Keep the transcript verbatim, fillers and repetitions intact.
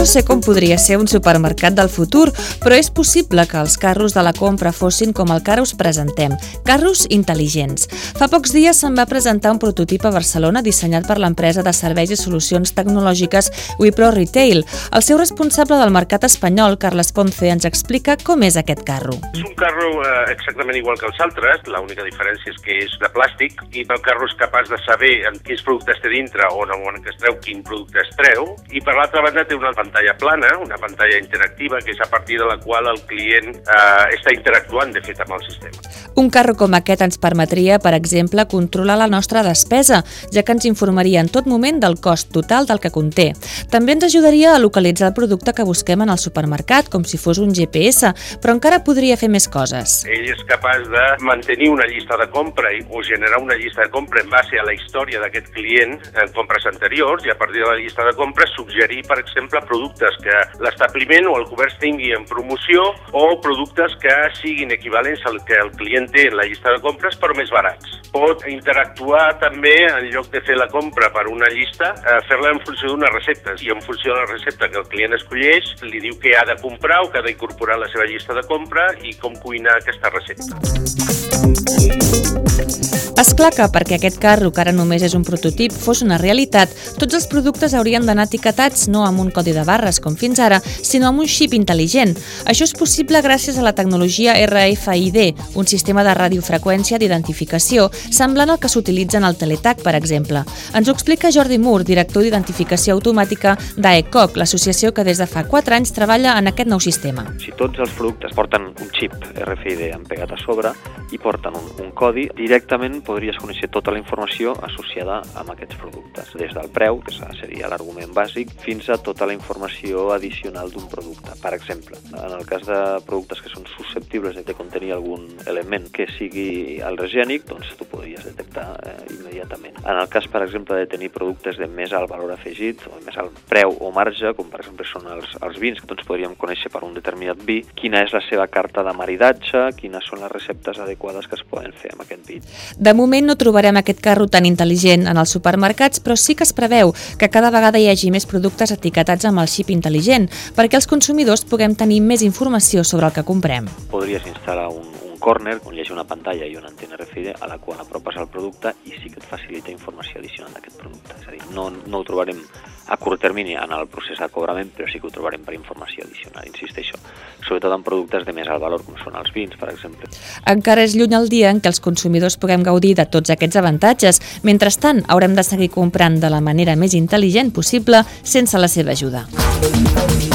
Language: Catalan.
No sé com podria ser un supermercat del futur, però és possible que els carros de la compra fossin com el que ara us presentem, carros intel·ligents. Fa pocs dies se'n va presentar un prototip a Barcelona dissenyat per l'empresa de serveis i solucions tecnològiques Wipro Retail. El seu responsable del mercat espanyol, Carles Ponce, ens explica com és aquest carro. És un carro eh, exactament igual que els altres, l'única diferència és que és de plàstic i el carro és capaç de saber en quins productes té dintre o en el moment que es treu quin producte es treu, i per l'altra banda té una pantalla plana, una pantalla interactiva, que és a partir de la qual el client eh, està interactuant, de fet, amb el sistema. Un carro com aquest ens permetria, per exemple, controlar la nostra despesa, ja que ens informaria en tot moment del cost total del que conté. També ens ajudaria a localitzar el producte que busquem en el supermercat, com si fos un G P S, però encara podria fer més coses. Ell és capaç de mantenir una llista de compra o generar una llista de compra en base a la història d'aquest client en compres anteriors, i a partir de la llista de compres suggerir, per exemple, productes que l'establiment o el comerç tingui en promoció o productes que siguin equivalents al que el client té en la llista de compres però més barats. Pot interactuar també, en lloc de fer la compra per una llista, fer-la en funció d'una recepta, i en funció de la recepta que el client escolleix li diu què ha de comprar o què ha d'incorporar a la seva llista de compra i com cuinar aquesta recepta. És clar que perquè aquest carro, que ara només és un prototip, fos una realitat, tots els productes haurien d'anar etiquetats no amb un codi de barres com fins ara, sinó amb un xip intel·ligent. Això és possible gràcies a la tecnologia R F I D, un sistema de radiofreqüència d'identificació semblant al que s'utilitza en el Teletac, per exemple. Ens ho explica Jordi Mur, director d'identificació automàtica d'A E C O C, l'associació que des de fa quatre anys treballa en aquest nou sistema. Si tots els productes porten un xip R F I D empegat a sobre i porten un, un codi, directament podries conèixer tota la informació associada amb aquests productes, des del preu, que seria l'argument bàsic, fins a tota la informació addicional d'un producte. Per exemple, en el cas de productes que són susceptibles de contenir algun element que sigui al·lergènic, doncs tu podries detectar eh, immediatament. En el cas, per exemple, de tenir productes de més alt valor afegit o més alt preu o marge, com per exemple són els, els vins, doncs podríem conèixer per un determinat vi quina és la seva carta de maridatge, quines són les receptes adequades que es poden fer amb aquest vi. De moment no trobarem aquest carro tan intel·ligent en els supermercats, però sí que es preveu que cada vegada hi hagi més productes etiquetats amb el xip intel·ligent, perquè els consumidors puguem tenir més informació sobre el que comprem. Podries instal·lar un, un corner on hi hagi una pantalla i una antena R F I D a la qual apropes el producte i sí que et facilita informació addicional d'aquest producte. És a dir, no, no ho trobarem a curt termini en el procés de cobrament, però sí que ho trobarem per informació addicional, insisteixo, sobretot en productes de més alt valor, com són els vins, per exemple. Encara és lluny el dia en què els consumidors puguem gaudir de tots aquests avantatges. Mentrestant, haurem de seguir comprant de la manera més intel·ligent possible sense la seva ajuda.